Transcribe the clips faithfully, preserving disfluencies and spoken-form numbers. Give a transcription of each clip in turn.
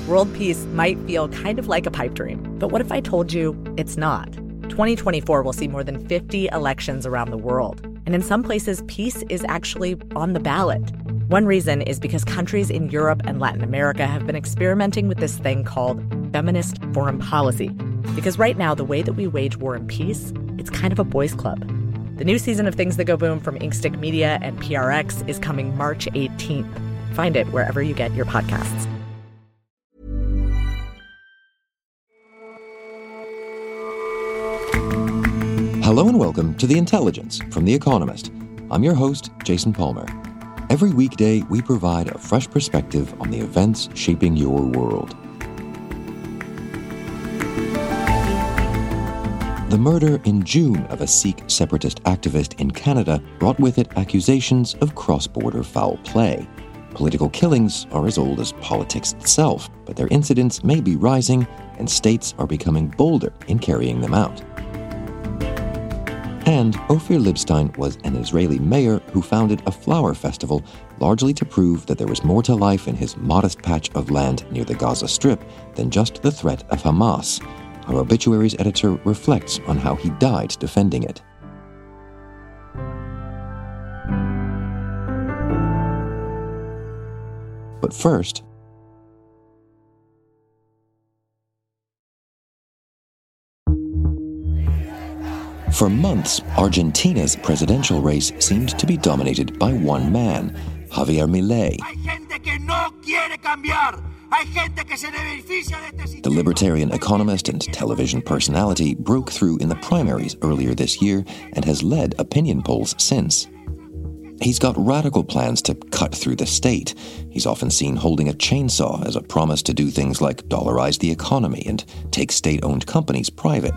World peace might feel kind of like a pipe dream, but what if I told you it's not? twenty twenty-four will see more than fifty elections around the world, and in some places, peace is actually on the ballot. One reason is because countries in Europe and Latin America have been experimenting with this thing called feminist foreign policy. Because right now, the way that we wage war and peace, it's kind of a boys' club. The new season of Things That Go Boom from Inkstick Media and P R X is coming March eighteenth. Find it wherever you get your podcasts. Hello and welcome to The Intelligence from The Economist. I'm your host, Jason Palmer. Every weekday, we provide a fresh perspective on the events shaping your world. The murder in June of a Sikh separatist activist in Canada brought with it accusations of cross-border foul play. Political killings are as old as politics itself, but their incidence may be rising, and states are becoming bolder in carrying them out. And Ophir Libstein was an Israeli mayor who founded a flower festival largely to prove that there was more to life in his modest patch of land near the Gaza Strip than just the threat of Hamas. Our obituaries editor reflects on how he died defending it. But first, for months, Argentina's presidential race seemed to be dominated by one man, Javier Milei. The libertarian economist and television personality broke through in the primaries earlier this year and has led opinion polls since. He's got radical plans to cut through the state. He's often seen holding a chainsaw as a promise to do things like dollarize the economy and take state-owned companies private.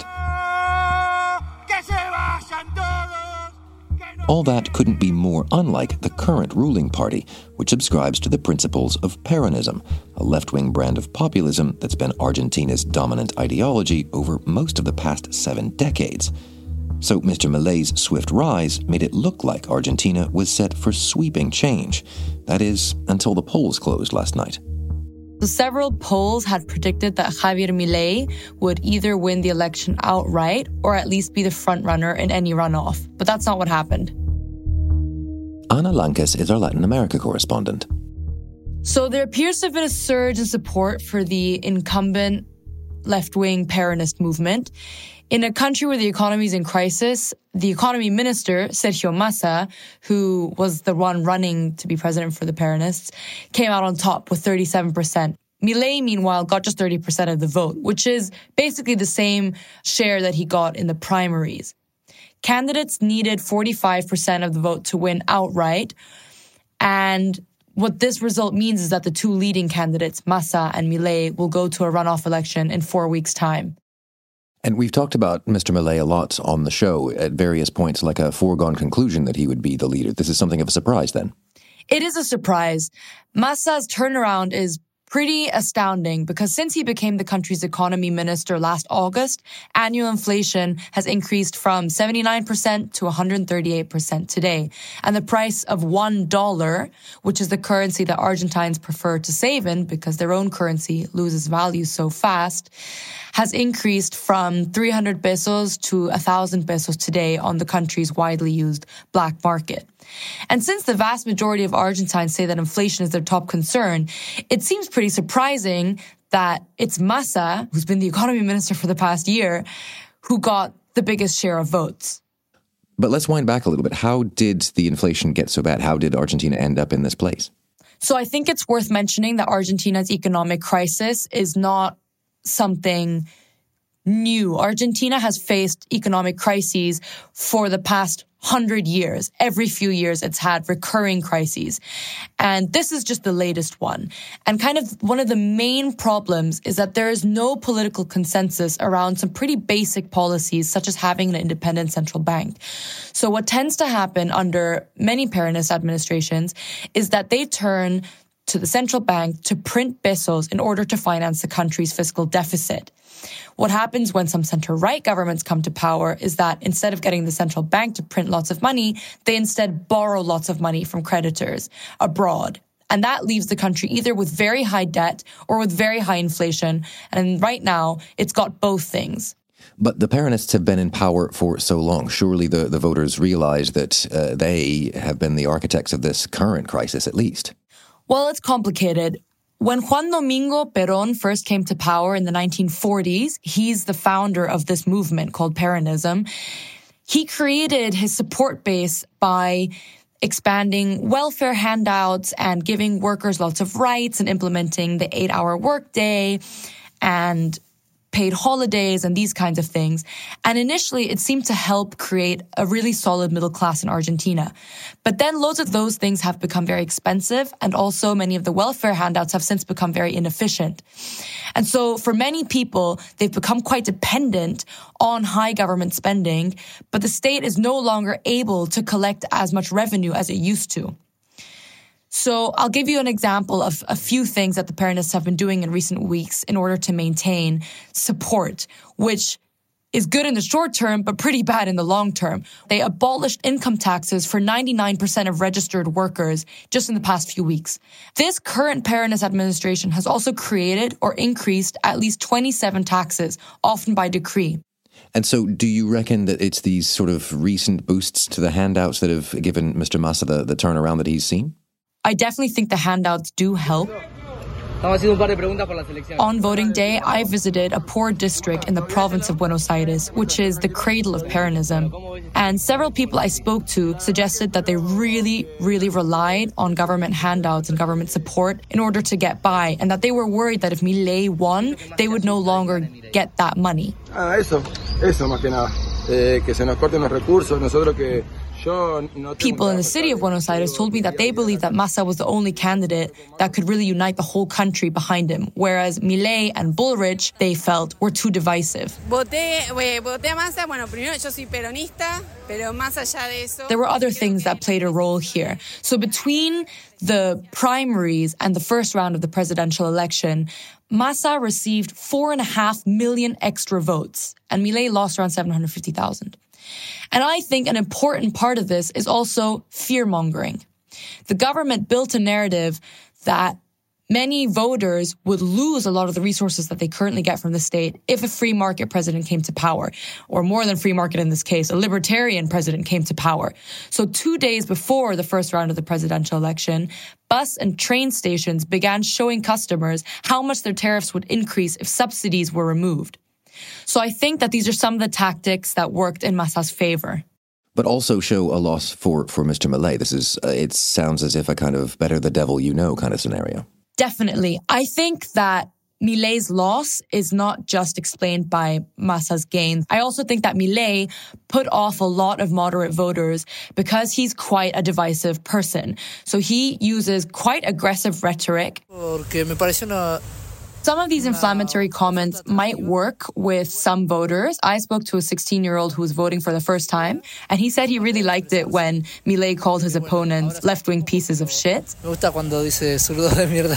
All that couldn't be more unlike the current ruling party, which subscribes to the principles of Peronism, a left-wing brand of populism that's been Argentina's dominant ideology over most of the past seven decades. So Mister Milei's swift rise made it look like Argentina was set for sweeping change. That is, until the polls closed last night. So several polls had predicted that Javier Milei would either win the election outright or at least be the frontrunner in any runoff. But that's not what happened. Ana Lancas is our Latin America correspondent. So there appears to have been a surge in support for the incumbent left-wing Peronist movement. In a country where the economy is in crisis, the economy minister, Sergio Massa, who was the one running to be president for the Peronists, came out on top with thirty-seven percent. Milei, meanwhile, got just thirty percent of the vote, which is basically the same share that he got in the primaries. Candidates needed forty-five percent of the vote to win outright. And what this result means is that the two leading candidates, Massa and Milei, will go to a runoff election in four weeks' time. And we've talked about Mister Milei a lot on the show at various points, like a foregone conclusion that he would be the leader. This is something of a surprise, then. It is a surprise. Massa's turnaround is pretty astounding because since he became the country's economy minister last August, annual inflation has increased from seventy-nine percent to one hundred thirty-eight percent today. And the price of one dollar, which is the currency that Argentines prefer to save in because their own currency loses value so fast, has increased from three hundred pesos to one thousand pesos today on the country's widely used black market. And since the vast majority of Argentines say that inflation is their top concern, it seems pretty surprising that it's Massa, who's been the economy minister for the past year, who got the biggest share of votes. But let's wind back a little bit. How did the inflation get so bad? How did Argentina end up in this place? So I think it's worth mentioning that Argentina's economic crisis is not something new. Argentina has faced economic crises for the past hundred years. Every few years, it's had recurring crises. And this is just the latest one. And kind of one of the main problems is that there is no political consensus around some pretty basic policies, such as having an independent central bank. So what tends to happen under many Peronist administrations is that they turn to the central bank to print pesos in order to finance the country's fiscal deficit. What happens when some center-right governments come to power is that instead of getting the central bank to print lots of money, they instead borrow lots of money from creditors abroad. And that leaves the country either with very high debt or with very high inflation. And right now, it's got both things. But the Peronists have been in power for so long. Surely the, the voters realize that uh, they have been the architects of this current crisis, at least. Well, it's complicated. When Juan Domingo Perón first came to power in the nineteen forties, he's the founder of this movement called Peronism. He created his support base by expanding welfare handouts and giving workers lots of rights and implementing the eight-hour workday and paid holidays and these kinds of things. And initially, it seemed to help create a really solid middle class in Argentina. But then loads of those things have become very expensive, and also many of the welfare handouts have since become very inefficient. And so for many people, they've become quite dependent on high government spending, but the state is no longer able to collect as much revenue as it used to. So I'll give you an example of a few things that the Peronists have been doing in recent weeks in order to maintain support, which is good in the short term, but pretty bad in the long term. They abolished income taxes for ninety-nine percent of registered workers just in the past few weeks. This current Peronist administration has also created or increased at least twenty-seven taxes, often by decree. And so do you reckon that it's these sort of recent boosts to the handouts that have given Mister Massa the, the turnaround that he's seen? I definitely think the handouts do help. On voting day, I visited a poor district in the province of Buenos Aires, which is the cradle of Peronism. And several people I spoke to suggested that they really, really relied on government handouts and government support in order to get by, and that they were worried that if Milei won, they would no longer get that money. Ah, eso, eso más que nada. Eh, que se nos corten los recursos, nosotros que... People in the city of Buenos Aires told me that they believed that Massa was the only candidate that could really unite the whole country behind him, whereas Milei and Bullrich, they felt, were too divisive. There were other things that played a role here. So between the primaries and the first round of the presidential election, Massa received four and a half million extra votes, and Milei lost around seven hundred fifty thousand. And I think an important part of this is also fear-mongering. The government built a narrative that many voters would lose a lot of the resources that they currently get from the state if a free market president came to power, or more than free market in this case, a libertarian president came to power. So two days before the first round of the presidential election, bus and train stations began showing customers how much their tariffs would increase if subsidies were removed. So I think that these are some of the tactics that worked in Massa's favor. But also show a loss for, for Mister Milei. This is, uh, it sounds as if a kind of better the devil you know kind of scenario. Definitely. I think that Milei's loss is not just explained by Massa's gain. I also think that Milei put off a lot of moderate voters because he's quite a divisive person. So he uses quite aggressive rhetoric. Porque me parece una... Some of these inflammatory comments might work with some voters. I spoke to a sixteen-year-old who was voting for the first time, and he said he really liked it when Milei called his opponents left-wing pieces of shit. Me gusta cuando dice zurdo de mierda.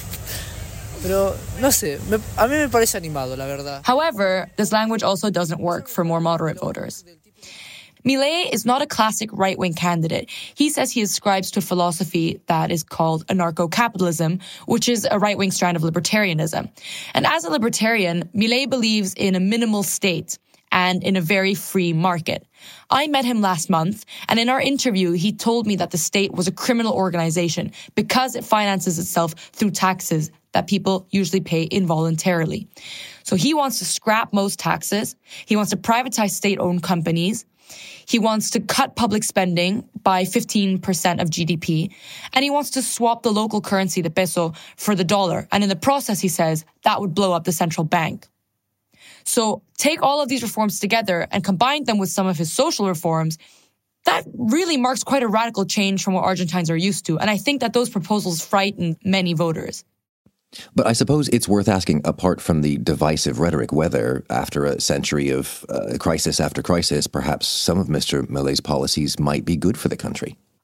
Pero, no sé, me, a mí me parece animado, la verdad. However, this language also doesn't work for more moderate voters. Milei is not a classic right-wing candidate. He says he ascribes to a philosophy that is called anarcho-capitalism, which is a right-wing strand of libertarianism. And as a libertarian, Milei believes in a minimal state and in a very free market. I met him last month, and in our interview, he told me that the state was a criminal organization because it finances itself through taxes that people usually pay involuntarily. So he wants to scrap most taxes. He wants to privatize state-owned companies. He wants to cut public spending by fifteen percent of G D P, and he wants to swap the local currency, the peso, for the dollar. And in the process, he says, that would blow up the central bank. So take all of these reforms together and combine them with some of his social reforms. That really marks quite a radical change from what Argentines are used to. And I think that those proposals frighten many voters. But I suppose it's worth asking, apart from the divisive rhetoric, whether, after a century of uh, crisis after crisis, perhaps some of Mister Milei's policies might be good for the country.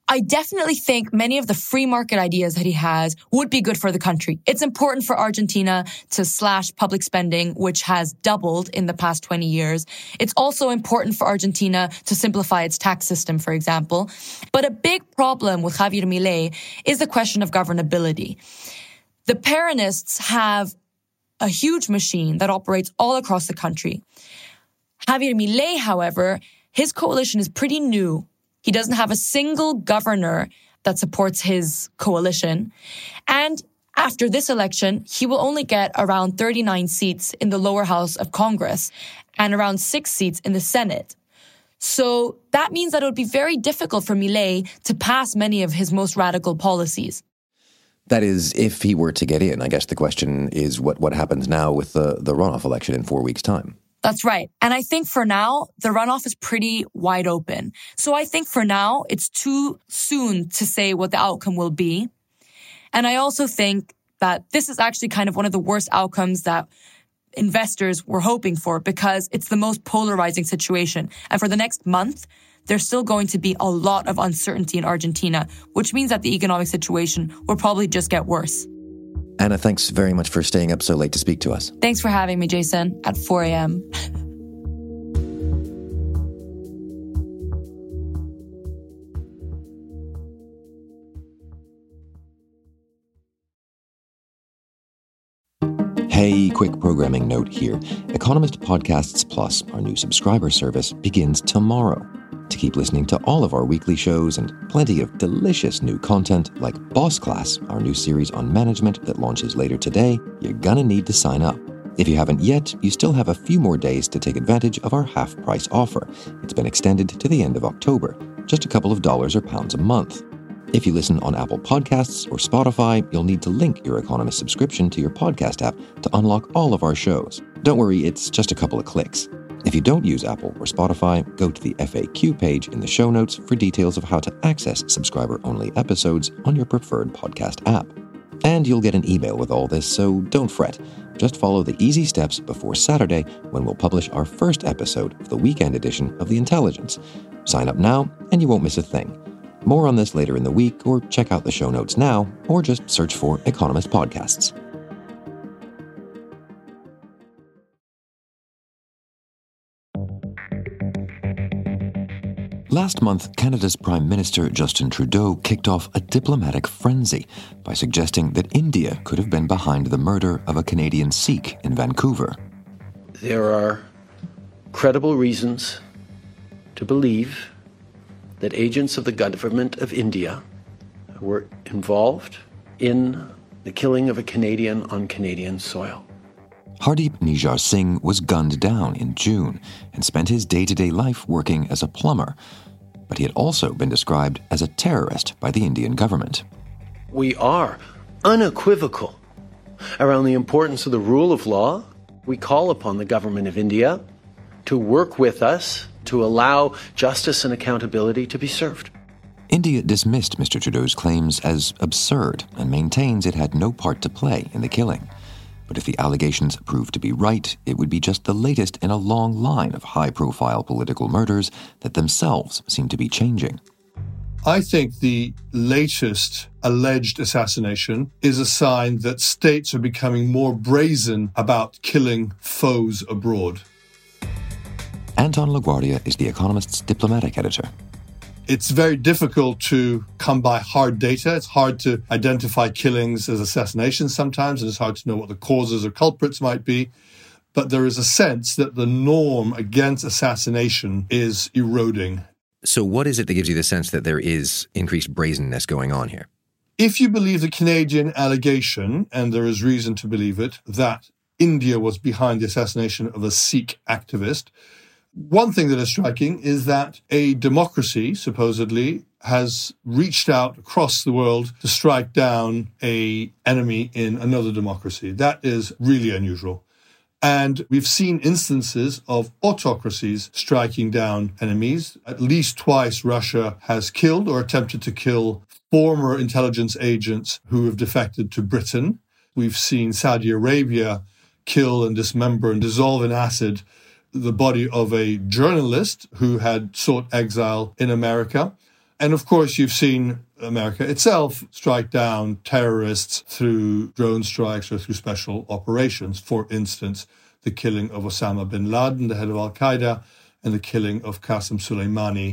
I definitely think many of the free market ideas that he has would be good for the country. It's important for Argentina to slash public spending, which has doubled in the past twenty years. It's also important for Argentina to simplify its tax system, for example. But a big problem with Javier Milei is the question of governability. The Peronists have a huge machine that operates all across the country. Javier Milei, however, his coalition is pretty new. He doesn't have a single governor that supports his coalition. And after this election, he will only get around thirty-nine seats in the lower house of Congress and around six seats in the Senate. So that means that it would be very difficult for Milei to pass many of his most radical policies. That is, if he were to get in. I guess the question is what, what happens now with the, the runoff election in four weeks' time. That's right. And I think for now, the runoff is pretty wide open. So I think for now, it's too soon to say what the outcome will be. And I also think that this is actually kind of one of the worst outcomes that investors were hoping for because it's the most polarizing situation. And for the next month, there's still going to be a lot of uncertainty in Argentina, which means that the economic situation will probably just get worse. Anna, thanks very much for staying up so late to speak to us. Thanks for having me, Jason, at four a.m. Hey, quick programming note here. Economist Podcasts Plus, our new subscriber service, begins tomorrow. To keep listening to all of our weekly shows and plenty of delicious new content like Boss Class, our new series on management that launches later today, you're gonna need to sign up. If you haven't yet, you still have a few more days to take advantage of our half-price offer. It's been extended to the end of October, just a couple of dollars or pounds a month. If you listen on Apple Podcasts or Spotify, you'll need to link your Economist subscription to your podcast app to unlock all of our shows. Don't worry, it's just a couple of clicks. If you don't use Apple or Spotify, go to the F A Q page in the show notes for details of how to access subscriber-only episodes on your preferred podcast app. And you'll get an email with all this, so don't fret. Just follow the easy steps before Saturday when we'll publish our first episode of the weekend edition of The Intelligence. Sign up now and you won't miss a thing. More on this later in the week, or check out the show notes now, or just search for Economist Podcasts. Last month, Canada's Prime Minister Justin Trudeau kicked off a diplomatic frenzy by suggesting that India could have been behind the murder of a Canadian Sikh in Vancouver. There are credible reasons to believe that agents of the government of India were involved in the killing of a Canadian on Canadian soil. Hardeep Nijar Singh was gunned down in June and spent his day-to-day life working as a plumber. But he had also been described as a terrorist by the Indian government. We are unequivocal around the importance of the rule of law. We call upon the government of India to work with us to allow justice and accountability to be served. India dismissed Mister Trudeau's claims as absurd and maintains it had no part to play in the killing. But if the allegations prove to be right, it would be just the latest in a long line of high-profile political murders that themselves seem to be changing. I think the latest alleged assassination is a sign that states are becoming more brazen about killing foes abroad. Anton LaGuardia is The Economist's diplomatic editor. It's very difficult to come by hard data. It's hard to identify killings as assassinations sometimes, and it's hard to know what the causes or culprits might be. But there is a sense that the norm against assassination is eroding. So what is it that gives you the sense that there is increased brazenness going on here? If you believe the Canadian allegation, and there is reason to believe it, that India was behind the assassination of a Sikh activist, one thing that is striking is that a democracy, supposedly, has reached out across the world to strike down an enemy in another democracy. That is really unusual. And we've seen instances of autocracies striking down enemies. At least twice Russia has killed or attempted to kill former intelligence agents who have defected to Britain. We've seen Saudi Arabia kill and dismember and dissolve in acid the body of a journalist who had sought exile in America. And of course, you've seen America itself strike down terrorists through drone strikes or through special operations. For instance, the killing of Osama bin Laden, the head of al-Qaeda, and the killing of Qasem Soleimani,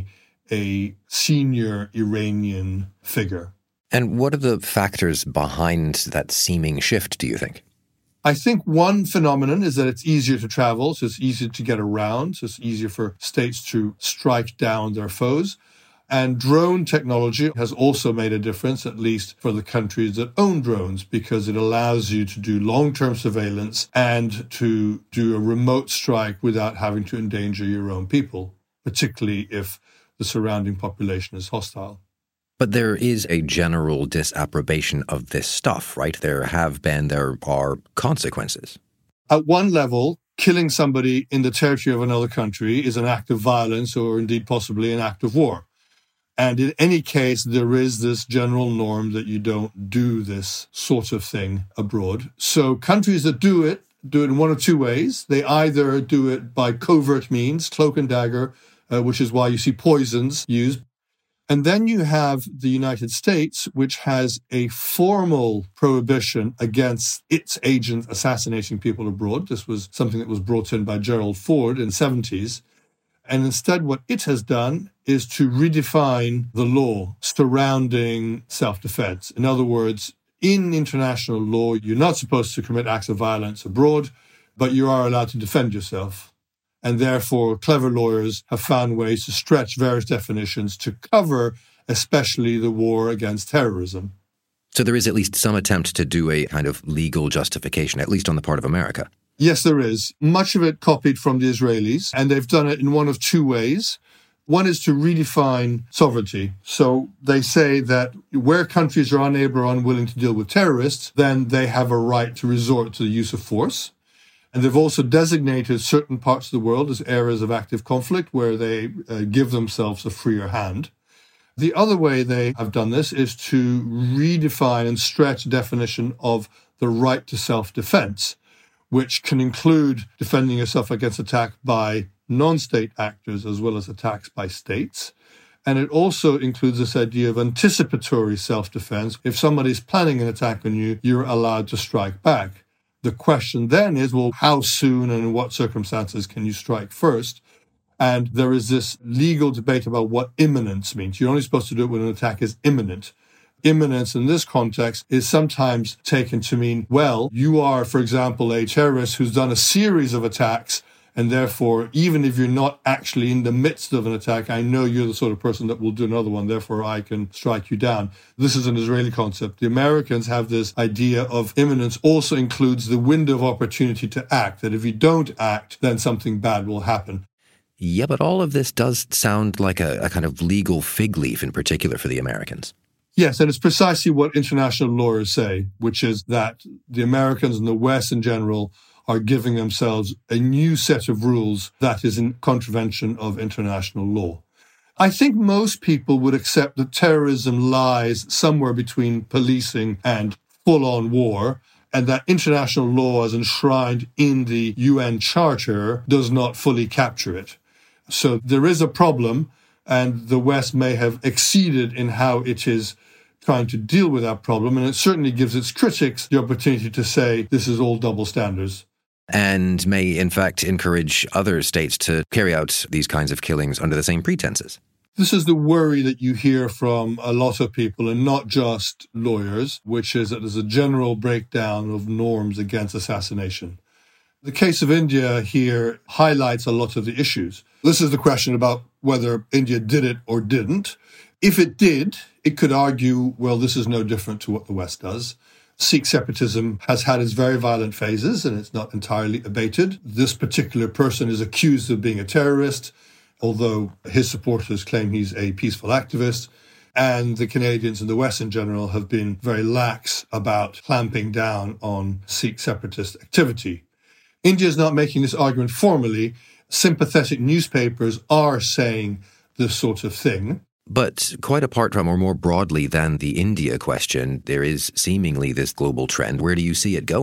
a senior Iranian figure. And what are the factors behind that seeming shift, do you think? I think one phenomenon is that it's easier to travel, so it's easier to get around, so it's easier for states to strike down their foes. And drone technology has also made a difference, at least for the countries that own drones, because it allows you to do long-term surveillance and to do a remote strike without having to endanger your own people, particularly if the surrounding population is hostile. But there is a general disapprobation of this stuff, right? There have been, there are consequences. At one level, killing somebody in the territory of another country is an act of violence or indeed possibly an act of war. And in any case, there is this general norm that you don't do this sort of thing abroad. So countries that do it, do it in one of two ways. They either do it by covert means, cloak and dagger, uh, which is why you see poisons used. And then you have the United States, which has a formal prohibition against its agents assassinating people abroad. This was something that was brought in by Gerald Ford in the seventies. And instead, what it has done is to redefine the law surrounding self-defense. In other words, in international law, you're not supposed to commit acts of violence abroad, but you are allowed to defend yourself. And therefore, clever lawyers have found ways to stretch various definitions to cover especially the war against terrorism. So there is at least some attempt to do a kind of legal justification, at least on the part of America. Yes, there is. Much of it copied from the Israelis, and they've done it in one of two ways. One is to redefine sovereignty. So they say that where countries are unable or unwilling to deal with terrorists, then they have a right to resort to the use of force. And they've also designated certain parts of the world as areas of active conflict where they uh, give themselves a freer hand. The other way they have done this is to redefine and stretch the definition of the right to self-defense, which can include defending yourself against attack by non-state actors as well as attacks by states. And it also includes this idea of anticipatory self-defense. If somebody's planning an attack on you, you're allowed to strike back. The question then is, well, how soon and in what circumstances can you strike first? And there is this legal debate about what imminence means. You're only supposed to do it when an attack is imminent. Imminence in this context is sometimes taken to mean, well, you are, for example, a terrorist who's done a series of attacks, and therefore, even if you're not actually in the midst of an attack, I know you're the sort of person that will do another one, therefore I can strike you down. This is an Israeli concept. The Americans have this idea of imminence also includes the window of opportunity to act, that if you don't act, then something bad will happen. Yeah, but all of this does sound like a, a kind of legal fig leaf in particular for the Americans. Yes, and it's precisely what international lawyers say, which is that the Americans and the West in general are giving themselves a new set of rules that is in contravention of international law. I think most people would accept that terrorism lies somewhere between policing and full-on war, and that international law as enshrined in the U N Charter does not fully capture it. So there is a problem, and the West may have exceeded in how it is trying to deal with that problem, and it certainly gives its critics the opportunity to say this is all double standards. And may, in fact, encourage other states to carry out these kinds of killings under the same pretenses. This is the worry that you hear from a lot of people, and not just lawyers, which is that there's a general breakdown of norms against assassination. The case of India here highlights a lot of the issues. This is the question about whether India did it or didn't. If it did, it could argue, well, this is no different to what the West does. Sikh separatism has had its very violent phases, and it's not entirely abated. This particular person is accused of being a terrorist, although his supporters claim he's a peaceful activist. And the Canadians and the West in general have been very lax about clamping down on Sikh separatist activity. India is not making this argument formally. Sympathetic newspapers are saying this sort of thing. But quite apart from, or more broadly than the India question, there is seemingly this global trend. Where do you see it going?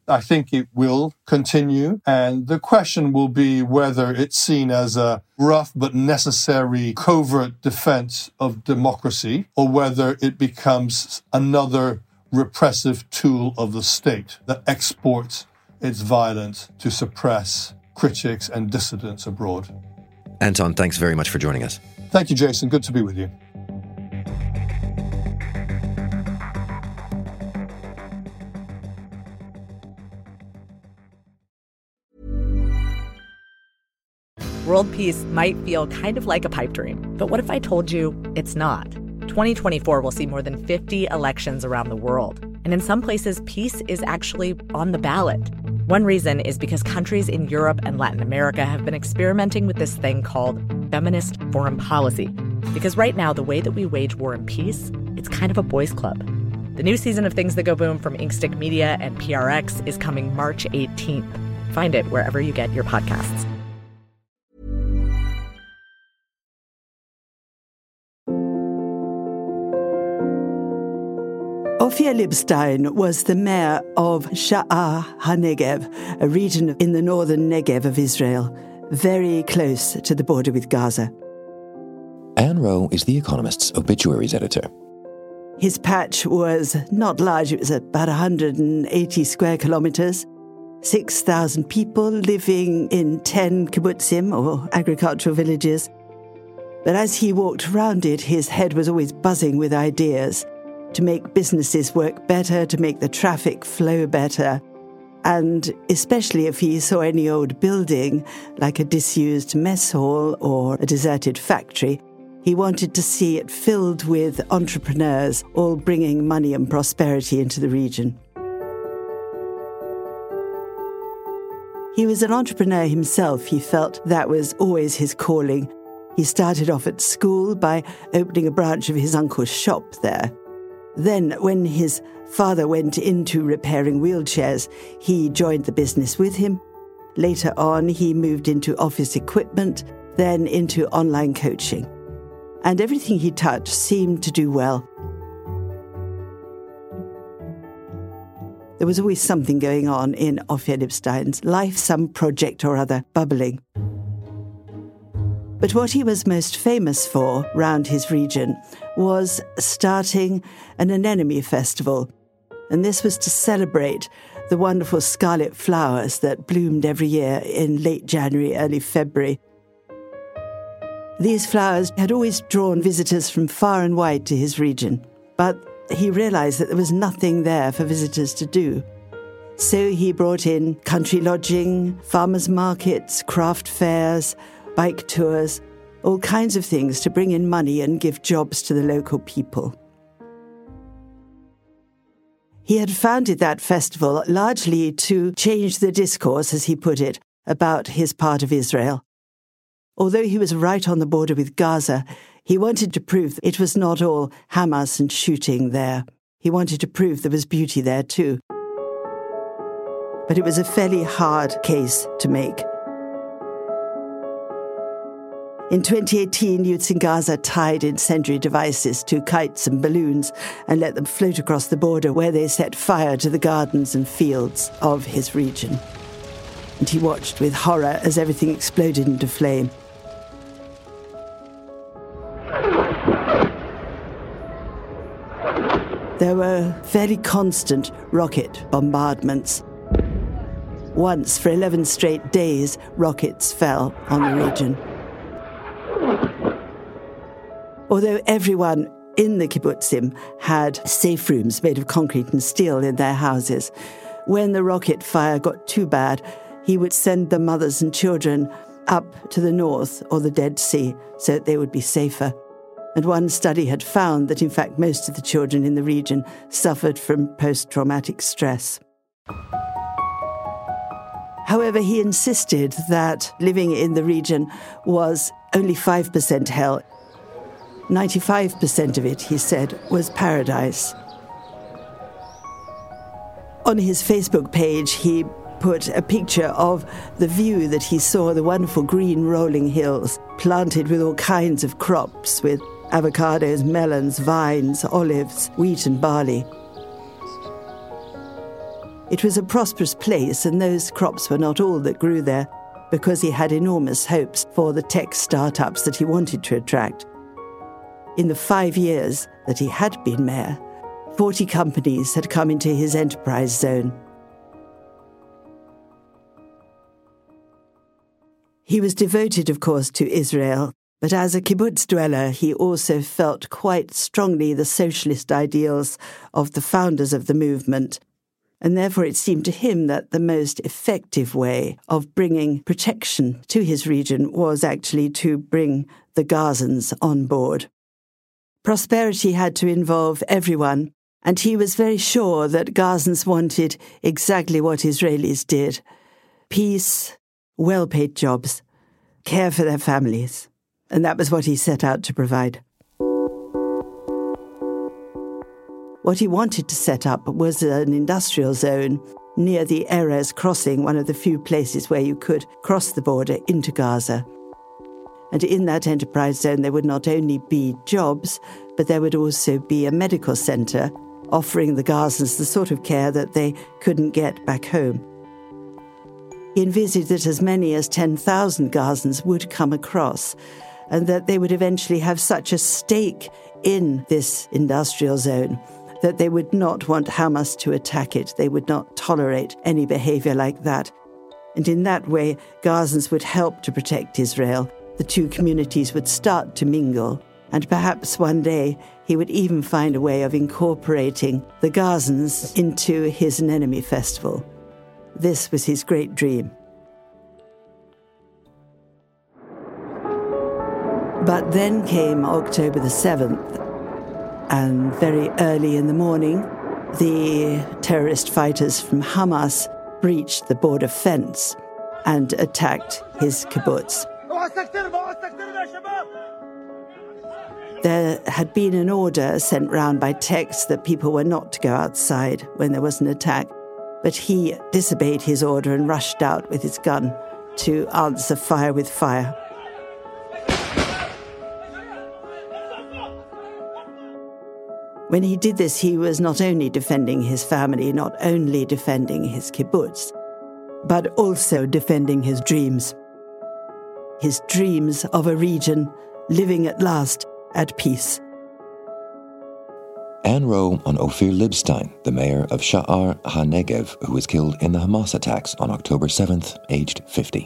I think it will continue. And the question will be whether it's seen as a rough but necessary covert defense of democracy, or whether it becomes another repressive tool of the state that exports its violence to suppress critics and dissidents abroad. Anton, thanks very much for joining us. Thank you, Jason. Good to be with you. World peace might feel kind of like a pipe dream, but what if I told you it's not? twenty twenty-four will see more than fifty elections around the world, and in some places, peace is actually on the ballot. One reason is because countries in Europe and Latin America have been experimenting with this thing called feminist foreign policy. Because right now, the way that we wage war and peace, it's kind of a boys' club. The new season of Things That Go Boom from Inkstick Media and P R X is coming March eighteenth. Find it wherever you get your podcasts. Ophir Libstein was the mayor of Sha'ar HaNegev, a region in the northern Negev of Israel, very close to the border with Gaza. Anne Rowe is The Economist's obituaries editor. His patch was not large. It was about one hundred eighty square kilometers, six thousand people living in ten kibbutzim, or agricultural villages. But as he walked around it, his head was always buzzing with ideas to make businesses work better, to make the traffic flow better. And especially if he saw any old building, like a disused mess hall or a deserted factory, he wanted to see it filled with entrepreneurs, all bringing money and prosperity into the region. He was an entrepreneur himself. He felt that was always his calling. He started off at school by opening a branch of his uncle's shop there. Then, when his father went into repairing wheelchairs, he joined the business with him. Later on, he moved into office equipment, then into online coaching. And everything he touched seemed to do well. There was always something going on in Ophir Libstein's life, some project or other bubbling. But what he was most famous for round his region was starting an anemone festival. And this was to celebrate the wonderful scarlet flowers that bloomed every year in late January, early February. These flowers had always drawn visitors from far and wide to his region, but he realized that there was nothing there for visitors to do. So he brought in country lodging, farmers' markets, craft fairs, bike tours, all kinds of things to bring in money and give jobs to the local people. He had founded that festival largely to change the discourse, as he put it, about his part of Israel. Although he was right on the border with Gaza, he wanted to prove that it was not all Hamas and shooting there. He wanted to prove there was beauty there too. But it was a fairly hard case to make. In twenty eighteen, youths in Gaza tied incendiary devices to kites and balloons and let them float across the border, where they set fire to the gardens and fields of his region. And he watched with horror as everything exploded into flame. There were fairly constant rocket bombardments. Once, for eleven straight days, rockets fell on the region. Although everyone in the kibbutzim had safe rooms made of concrete and steel in their houses, when the rocket fire got too bad, he would send the mothers and children up to the north or the Dead Sea so that they would be safer. And one study had found that, in fact, most of the children in the region suffered from post-traumatic stress. However, he insisted that living in the region was only five percent hell. ninety-five percent of it, he said, was paradise. On his Facebook page, he put a picture of the view that he saw, the wonderful green rolling hills, planted with all kinds of crops, with avocados, melons, vines, olives, wheat and barley. It was a prosperous place, and those crops were not all that grew there, because he had enormous hopes for the tech startups that he wanted to attract. In the five years that he had been mayor, forty companies had come into his enterprise zone. He was devoted, of course, to Israel, but as a kibbutz dweller, he also felt quite strongly the socialist ideals of the founders of the movement, and therefore it seemed to him that the most effective way of bringing protection to his region was actually to bring the Gazans on board. Prosperity had to involve everyone, and he was very sure that Gazans wanted exactly what Israelis did: peace, well-paid jobs, care for their families. And that was what he set out to provide. What he wanted to set up was an industrial zone near the Erez crossing, one of the few places where you could cross the border into Gaza. And in that enterprise zone, there would not only be jobs, but there would also be a medical centre offering the Gazans the sort of care that they couldn't get back home. He envisaged that as many as ten thousand Gazans would come across, and that they would eventually have such a stake in this industrial zone that they would not want Hamas to attack it. They would not tolerate any behavior like that. And in that way, Gazans would help to protect Israel. The two communities would start to mingle, and perhaps one day he would even find a way of incorporating the Gazans into his Anemone festival. This was his great dream. But then came October the seventh, and very early in the morning, the terrorist fighters from Hamas breached the border fence and attacked his kibbutz. There had been an order sent round by text that people were not to go outside when there was an attack, but he disobeyed his order and rushed out with his gun to answer fire with fire. When he did this, he was not only defending his family, not only defending his kibbutz, but also defending his dreams. His dreams of a region living at last at peace. Anne Rowe on Ophir Libstein, the mayor of Sha'ar HaNegev, who was killed in the Hamas attacks on October seventh, aged fifty.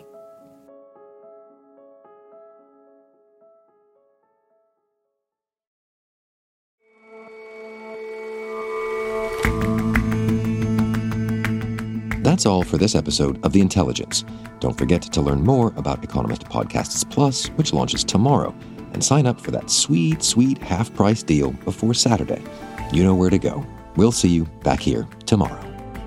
That's all for this episode of The Intelligence. Don't forget to learn more about Economist Podcasts Plus, which launches tomorrow, and sign up for that sweet, sweet half-price deal before Saturday. You know where to go. We'll see you back here tomorrow.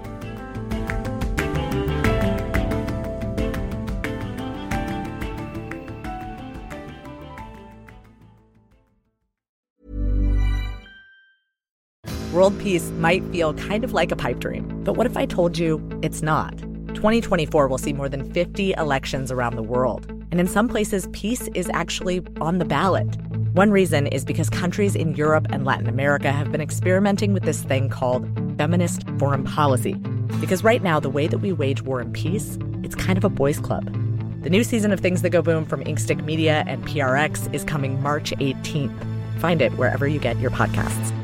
World peace might feel kind of like a pipe dream, but what if I told you it's not? twenty twenty-four will see more than fifty elections around the world, and in some places, peace is actually on the ballot. One reason is because countries in Europe and Latin America have been experimenting with this thing called feminist foreign policy. Because right now, the way that we wage war and peace, it's kind of a boys' club. The new season of Things That Go Boom from Inkstick Media and P R X is coming March eighteenth. Find it wherever you get your podcasts.